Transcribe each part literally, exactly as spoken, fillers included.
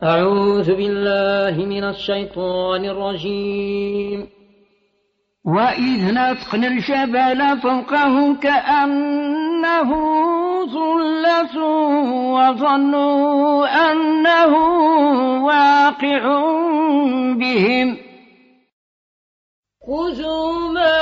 أعوذ بالله من الشيطان الرجيم. وإذ نتقنا الجبل فوقهم كأنه ظلة وظنوا أنه واقع بهم خذوا ما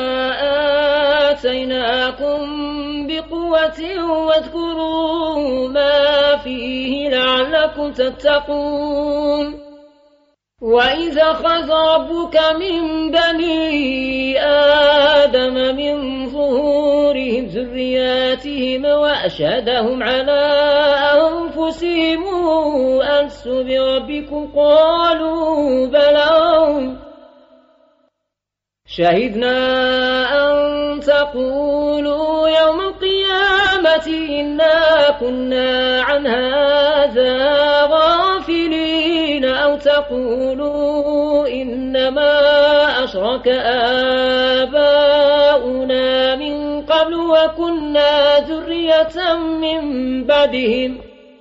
آتيناكم بقوة واذكروا ما فيه لعلكم تتقون. وإذ أخذ ربك من بني آدم من ظهورهم ذرياتهم وأشهدهم على أنفسهم ألست بربكم قالوا بلى شهدنا أن تقولوا يوم القيامة إنا كنا عن هذا غافلين أو تقولوا إنما أشرك آباؤنا من قبل وكنا ذرية من بعدهم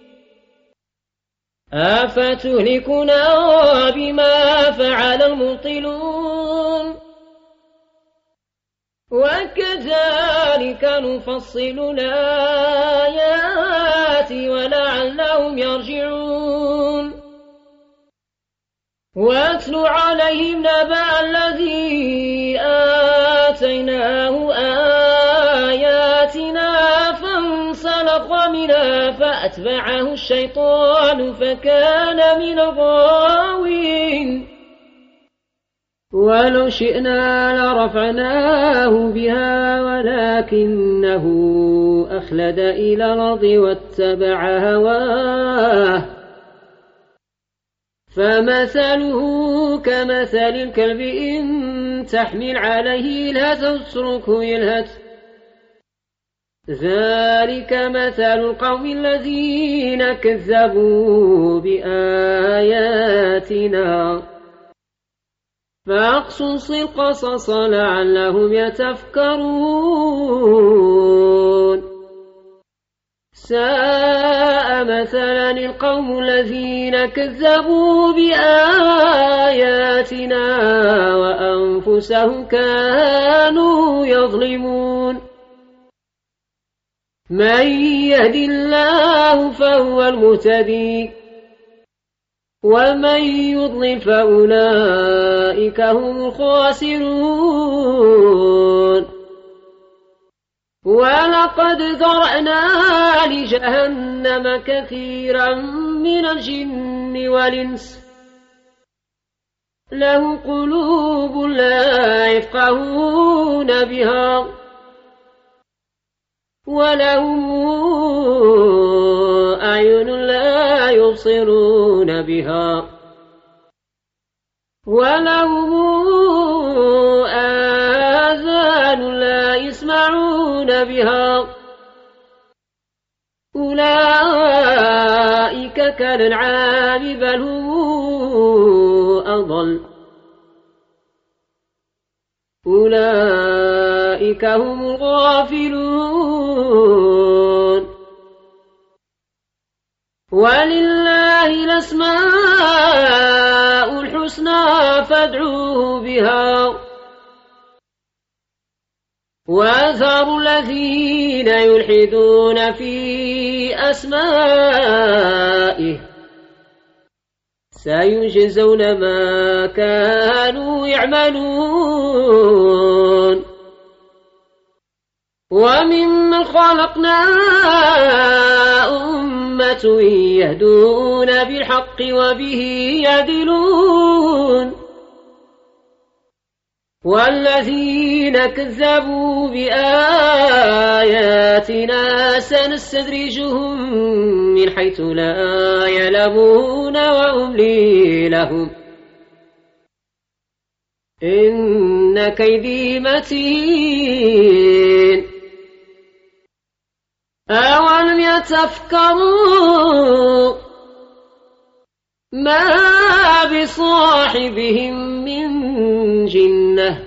أفتهلكنا بما فعل المبطلون وكذلك نفصل الآيات ولعلهم يرجعون. واتل عليهم نبأ الذي آتيناه آياتنا فانسلخ منها فأتبعه الشيطان فكان من الغاوين. ولو شئنا لرفعناه بها ولكنه أخلد إلى الأرض واتبع هواه فمثله كمثل الكلب إن تحمل عليه يلهث أو تتركه يلهث ذلك مثل القوم الذين كذبوا بآياتنا فاقصص القصص لعلهم يتفكرون. ساء مثلا القوم الذين كذبوا بآياتنا وأنفسهم كانوا يظلمون. من يهد الله فهو المهتدي ومن يضلل فأولئك هم الخاسرون. ولقد ذرأنا لجهنم كثيرا من الجن والإنس لهم قلوب لا يفقهون بها ولهم أعين لا يبصرون بها ولهم آذان لا يسمعون بها أولئك كالأنعام بل هم أضل أولئك هم الغافلون. ولله الأسماء الحسنى فادعوه بها وذروا الذين يلحدون في أسمائه سيجزون ما كانوا يعملون. وممن خلقنا أمة يهدون بالحق وبه يعدلون والذين كذبوا بآياتنا سنستدرجهم من حيث لا يعلمون وأملي لهم إن كيدي متين. أولم يتفكروا ما بصاحبهم من جنة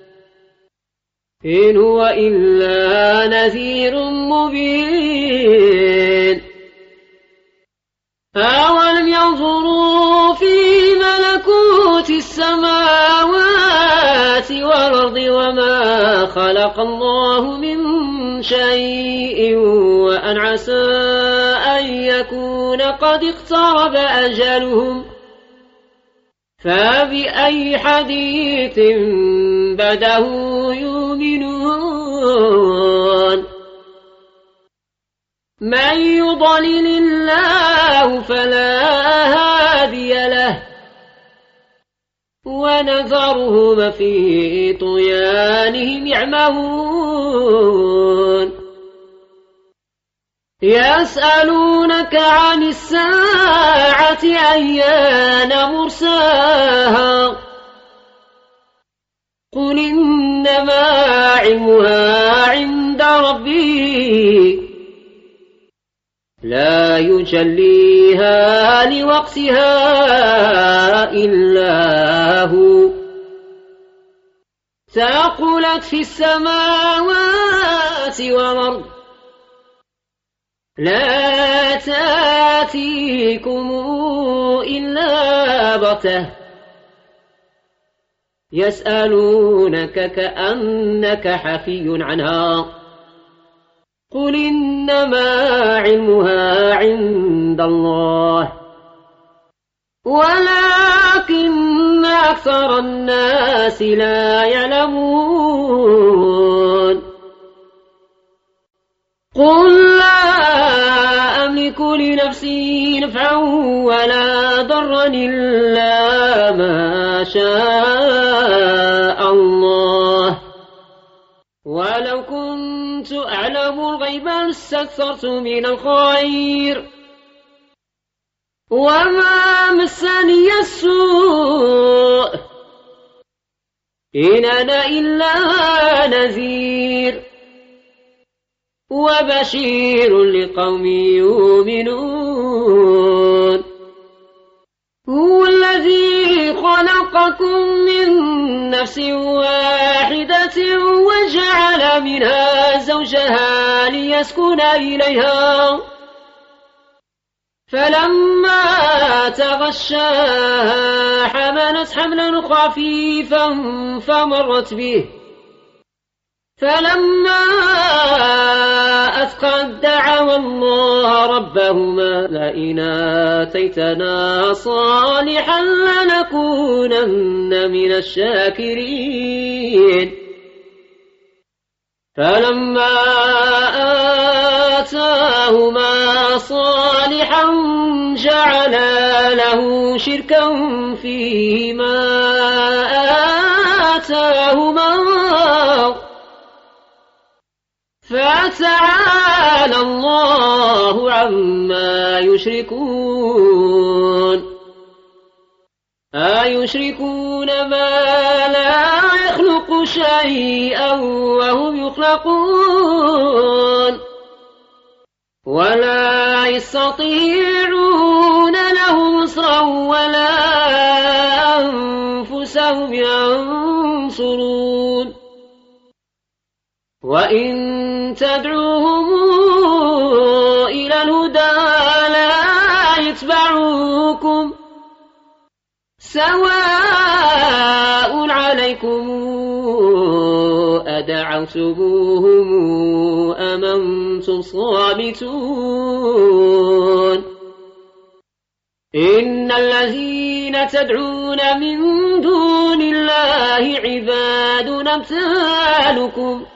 إن هو إلا نذير مبين. أولم ينظروا خلق الله من شيء وأن عسى أن يكون قد اقترب أجلهم فبأي حديث بعده يؤمنون من يضلل الله فلا هادي له ونذرهم في طغيانهم يعمهون يسألونك عن الساعة أيان مرساها قل إنما علمها عند ربي لا يجليها لوقتها إلا هو ثقلت في السماوات والأرض لا تأتيكم إلا بغتة يسألونك كأنك حفي عنها قل إنما علمها عند الله ولكن أكثر الناس لا يعلمون قل لا أملك لنفسي نفعا ولا ضرا إلا ما شاء الله ولو كنت أعلم الغيب لاستكثرت من الخير وما مسني السوء إن أنا إلا نذير وبشير لقوم يؤمنون هو الذي خلقكم من نفس واحدة وجعل منها زوجها ليسكن إليها فلما تغشاها حملت حملا خفيفا فمرت به فلما أثقلت دعوا الله ربهما لئن آتيتنا صالحا لنكونن من الشاكرين فلما آتاهما صالحا جعلا له شركا فيما آتاهما فتعالى الله عما يشركون أيشركون ما لا يخلق شيئا وهم يخلقون ولا يستطيعون لهم نصرا ولا أنفسهم ينصرون وإن تدعوهم إلى الهدى لا يتبعوكم سواء عليكم أدعوتموهم أم أنتم صامتون إن الذين تدعون من دون الله عباد أمثالكم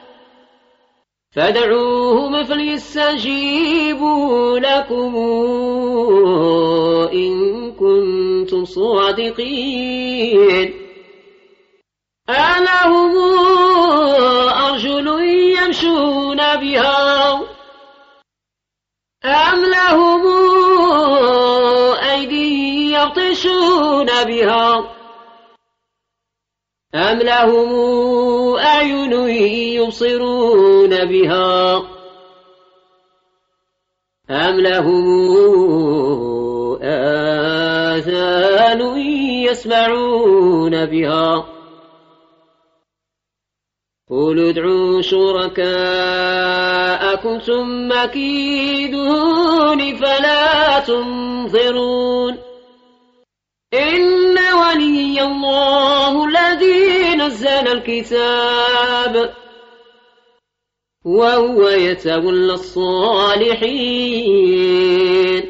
فادعوهم فليستجيبوا لكم إن كنتم صادقين ألهم أرجل يمشون بها أم لهم أيدي يبطشون بها أم لهم أعين يبصرون بها أم لهم آذان يسمعون بها قل ادعوا شركاءكم ثم كيدون فلا تنظرون إن ولي الله الذي نزل الكتاب وهو يتولى الصالحين.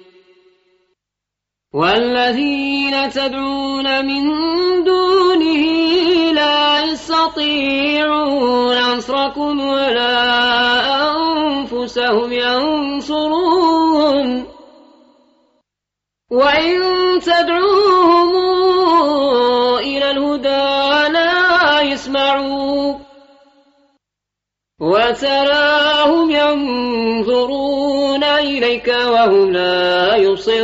والذين تدعون من دونه لا يستطيعون نصركم ولا أنفسهم ينصرون. وإن تدعوهم إلى الهدى لا يسمعوا وتراهم ينظرون إليك وهم لا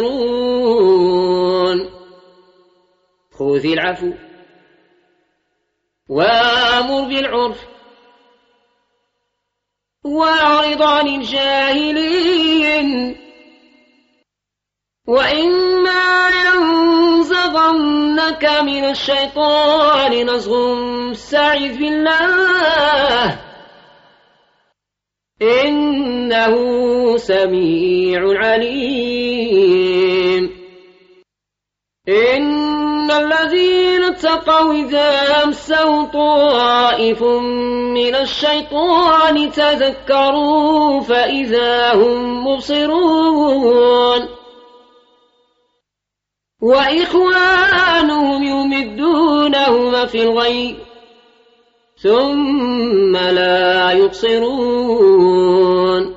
يبصرون. خذ العفو وأمر بالعرف وأعرض عن الجاهلين. وإما ينزغنك من الشيطان نزغ فاستعذ بالله إنه سميع عليم. إن الذين اتقوا إذا مسوا طائف من الشيطان تذكروا فإذا هم مبصرون. وإخوانهم يمدونهم في الغي ثم لا يبصرون.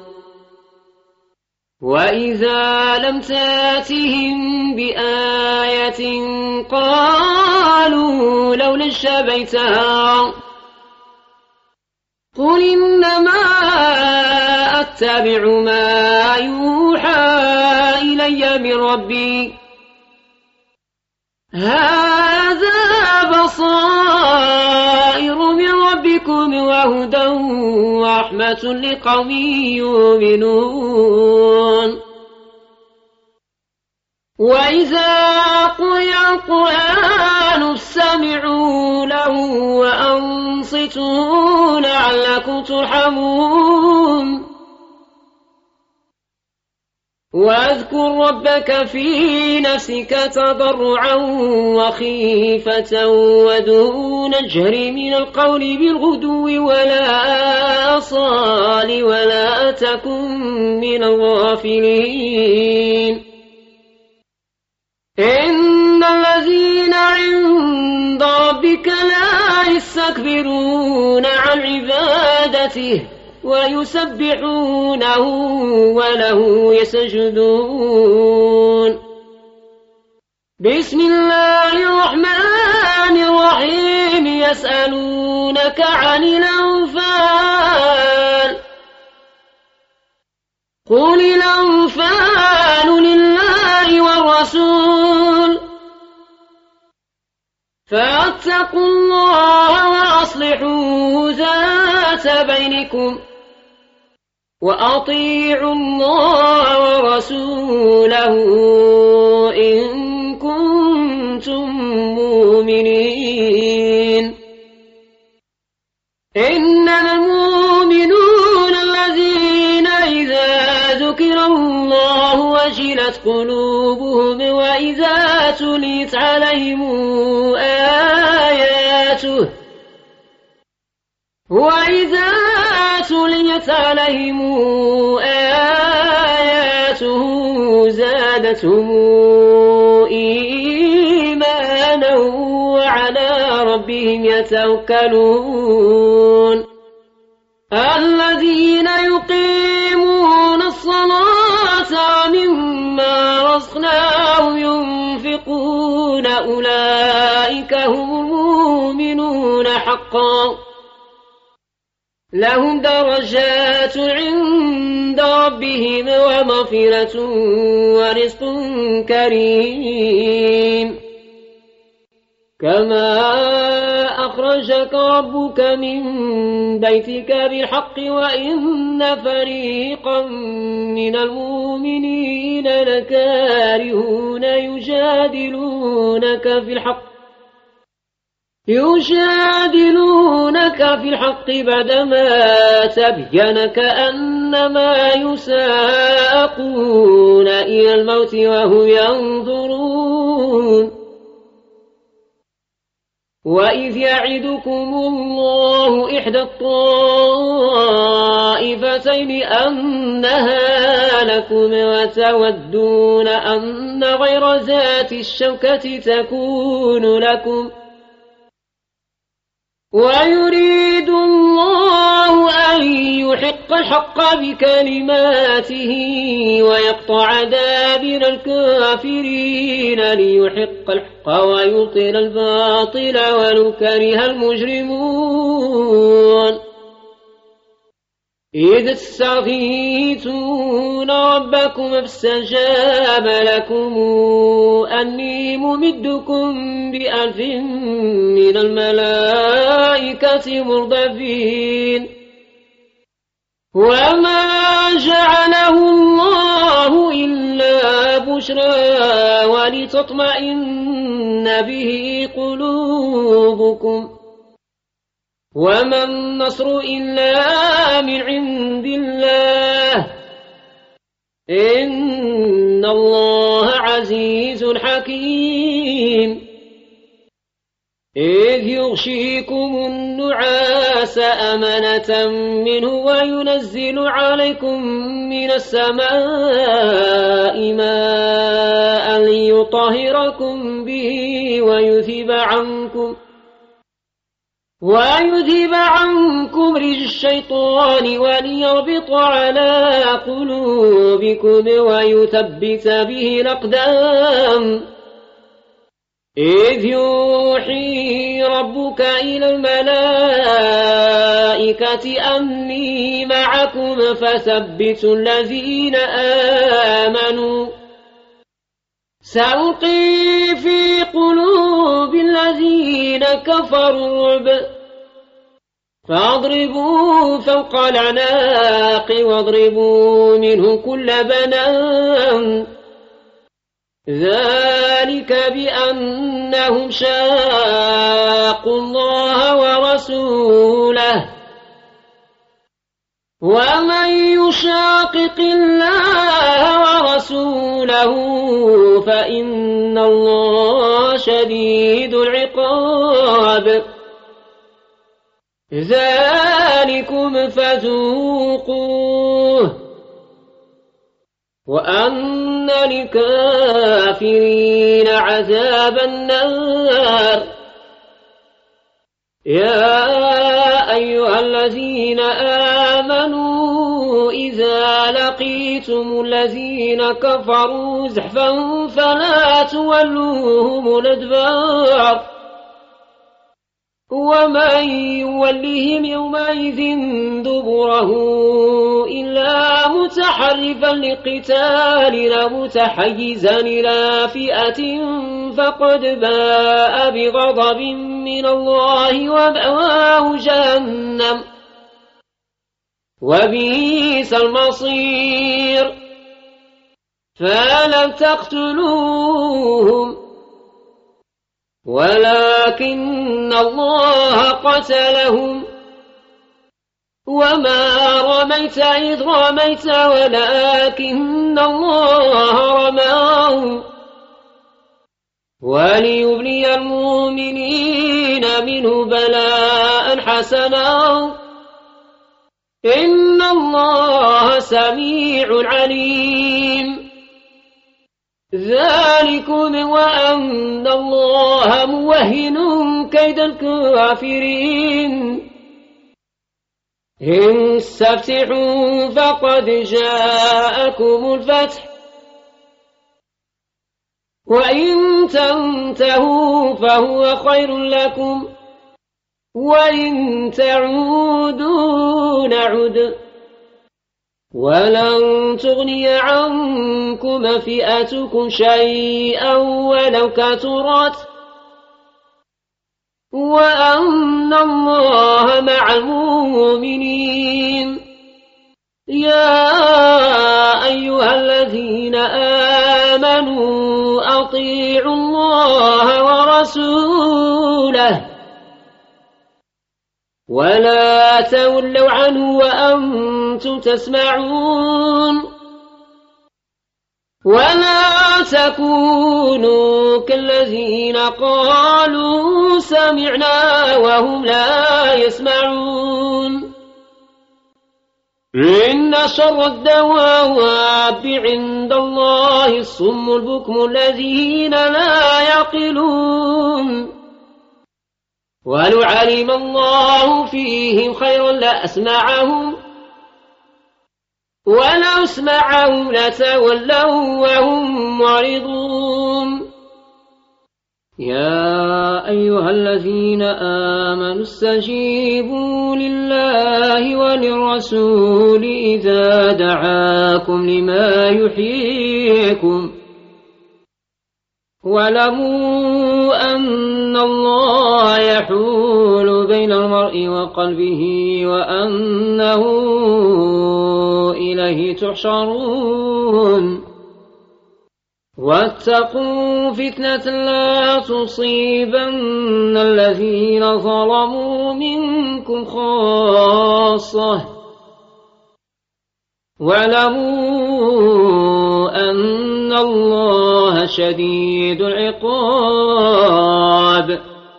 وإذا لم تاتهم بآية قالوا لولا اجتبيتها قل إنما أتبع ما يوحى إلي من ربي هذا بصائر من ربكم وهدى ورحمة لقوم يؤمنون. وإذا قرئ القرآن فاستمعوا له وأنصتوا لعلكم ترحمون. واذكر ربك في نفسك تضرعا وخيفة ودون الجهر من القول بالغدو ولا آصال ولا تكن من الغافلين. إن الذين عند ربك لا يستكبرون عن عبادته ويسبحونه وله يسجدون. بسم الله الرحمن الرحيم. يسألونك عن الأنفال قل الأنفال لله والرسول فاتقوا الله وأصلحوا ذات بينكم وأطيعوا الله ورسوله إن كنتم مؤمنين. إنما المؤمنون الذين إذا ذكر الله وجلت قلوبهم وإذا تليت عليهم آياته وإذا تليت عليهم آياته زادتهم إيمانا وعلى ربهم يتوكلون. الذين يقيمون الصلاة ومما رزقناهم ينفقون أولئك هم المؤمنون حقا لهم درجات عند ربهم ومغفرة ورزق كريم. كما أخرجك ربك من بيتك بالحق وإن فريقا من المؤمنين لكارهون يجادلونك في الحق يجادلونك في الحق بعدما تبين كأنما يساقون إلى الموت وهم ينظرون. وإذ يعدكم الله إحدى الطائفتين أنها لكم وتودون أن غير ذات الشوكة تكون لكم ويريد الله أن يحق الحق بكلماته ويقطع دابر الكافرين ليحق الحق ويبطل الباطل ولو كره المجرمون إذ تستغيثون ربكم فاستجاب لكم أني ممدكم بألف من الملائكة مردفين وما جعله الله إلا بشرى ولتطمئن به قلوبكم وما النصر إلا من عند الله إن الله عزيز حكيم إذ يغشيكم النعاس أمنة منه وينزل عليكم من السماء ماء ليطهركم به ويذهب عنكم ويذهب عنكم رجز الشيطان وليربط على قلوبكم ويثبت به الأقدام إذ يوحي ربك إلى الملائكة أني معكم فثبتوا الذين آمنوا سألقي في قلوب الذين كفروا الرعب فاضربوا فوق الأعناق واضربوا منه كل بنان ذلك بأنهم شاقوا الله ورسوله ومن يشاقق الله ورسوله فإن الله شديد العقاب ذلكم فذوقوه وأن للكافرين عذاب النار يا أيها الذين آمنوا إذا لقيتم الذين كفروا زحفا فلا تولوهم الأدبار ومن يولهم يومئذ دبره إلا متحرفا لقتال أو متحيزا إلى فئة فقد باء بغضب من الله ومأواه جهنم وبئس المصير فلم تقتلوهم ولكن الله قتلهم وما رميت إذ رميت ولكن الله رماه وليبلي المؤمنين منه بلاء حسنا إن الله سميع عليم ذلكم وأن الله موهن كيد الكافرين إن استفتحوا فقد جاءكم الفتح وإن تنتهوا فهو خير لكم وإن تعودوا نعد ولن تغني عنكم فئتكم شيئا ولو كثرت وأن الله مع المؤمنين يا أيها الذين آمنوا أطيعوا الله ورسوله ولا تولوا عنه وأنتم تسمعون ولا تكونوا كالذين قالوا سمعنا وهم لا يسمعون إن شر الدواب عند الله الصم البكم الذين لا يعقلون ولو علم الله فيهم خيرا لأسمعهم ولو اسمعهم لتولوا وهم معرضون يا أيها الذين آمنوا استجيبوا لله وللرسول إذا دعاكم لما يحييكم واعلموا أن الله يحول بين المرء وقلبه وأنه إليه تحشرون واتقوا فتنة لا تصيبن الذين ظلموا منكم خاصة واعلموا أن الله شديد العقاب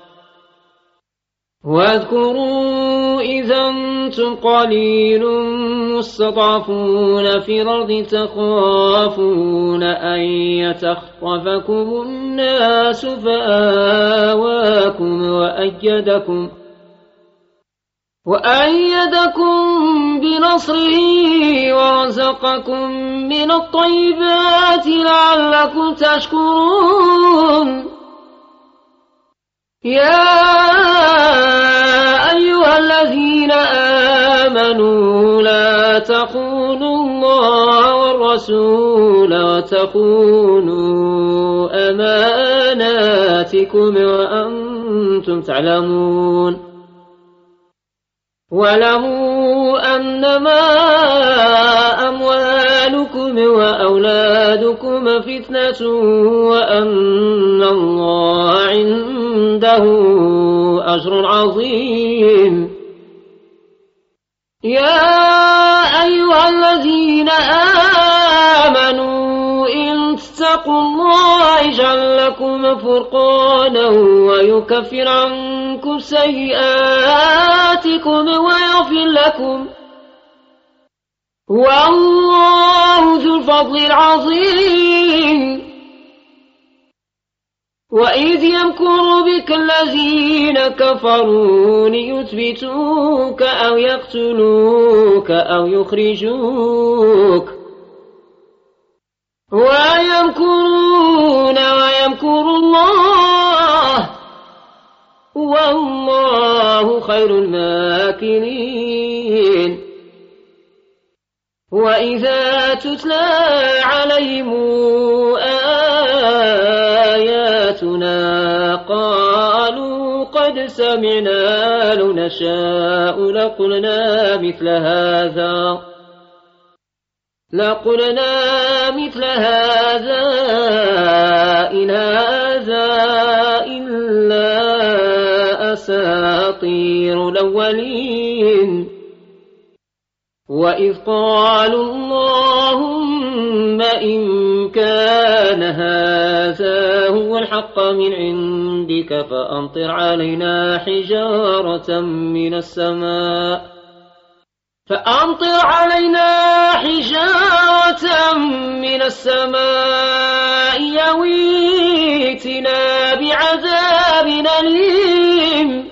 واذكروا إذا أنتم قليل مستضعفون في الأرض تخافون أن يتخطفكم الناس فآواكم وأيدكم وأيدكم بنصره ورزقكم من الطيبات لعلكم تشكرون يا أيها الذين آمنوا لا تخونوا الله والرسول وتخونوا أماناتكم وأنتم تعلمون واعلموا أنما أموالكم وأولادكم فتنة وأن الله عنده أجر عظيم يا أيها الذين آمنوا إن تتقوا الله يجعل لكم فرقانا ويكفر عنكم سيئاتكم ويغفر لكم والله ذو الفضل العظيم وإذ يمكر بك الذين كفروا ليثبتوك أو يقتلوك أو يخرجوك ويمكرون ويمكر الله والله خير الماكرين وإذا تتلى عليهم آياتنا قالوا قد سمعنا لو نشاء لقلنا مثل هذا لقلنا مثل هذا إن هذا إلا أساطير الأولين وإذ قالوا اللهم إن كان هذا هو الحق من عندك فأمطر علينا حجارة من السماء فأمطر علينا حجارة من السماء يويتنا بعذاب أليم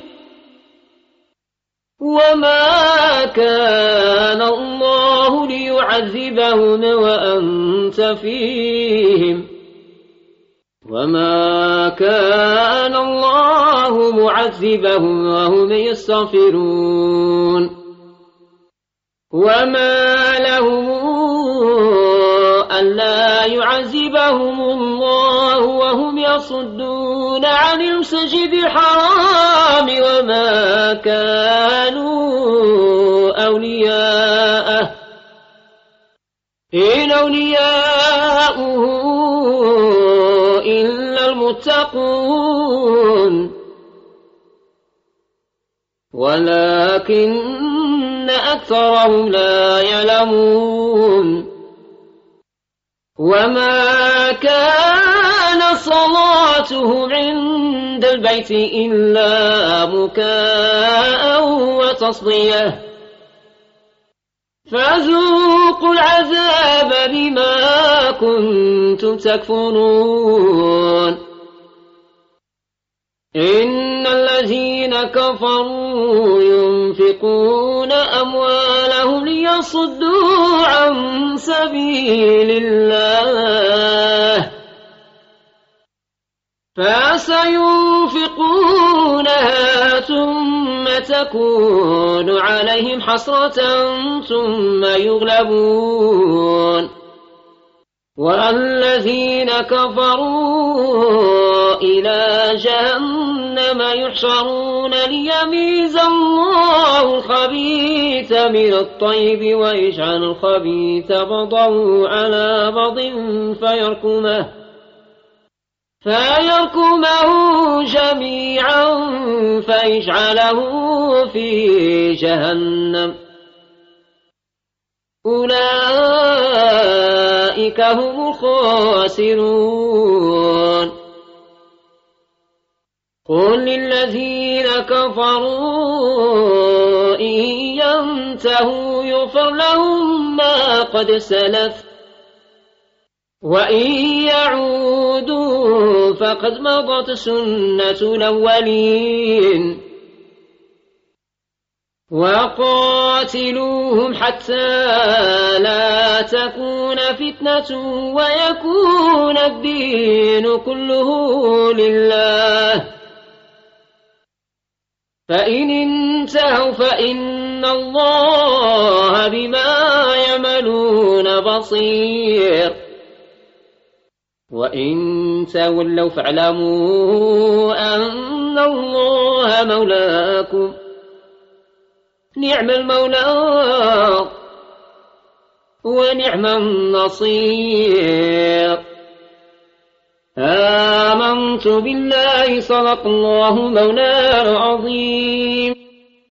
وما كان الله ليعذبهم وأنت فيهم وما كان الله معذبهم وهم يستغفرون وما لهم ألا يعذبهم الله وهم يصدون عن المسجد الحرام وما كانوا أولياءه إن أولياؤه إلا المتقون ولكن أكثرهم لا يعلمون وما كان صلاتهم عند البيت إلا مكاء وتصدية فذوقوا العذاب بما كنتم تكفرون إن الذين كفروا ينفقون أموالهم ليصدوا عن سبيل الله فسينفقونها ثم تكون عليهم حسرة ثم يغلبون والذين كفروا إلى جهنم يحشرون ليميز الله الخبيث من الطيب ويجعل الخبيث بعضه على بعض فيركمه فيركمه جميعا فيجعله في جهنم أولئك هم الخاسرون قل للذين كفروا إن ينتهوا يغفر لهم ما قد سلف وإن يعودوا فقد مضت سنة الأولين وقاتلوهم حتى لا تكون فتنة ويكون الدين كله لله فإن انتهوا فإن الله بما يعملون بصير وإن تولوا فاعلموا أن الله مولاكم نعم المولى ونعم النصير آمنت بالله صدق الله مولانا العظيم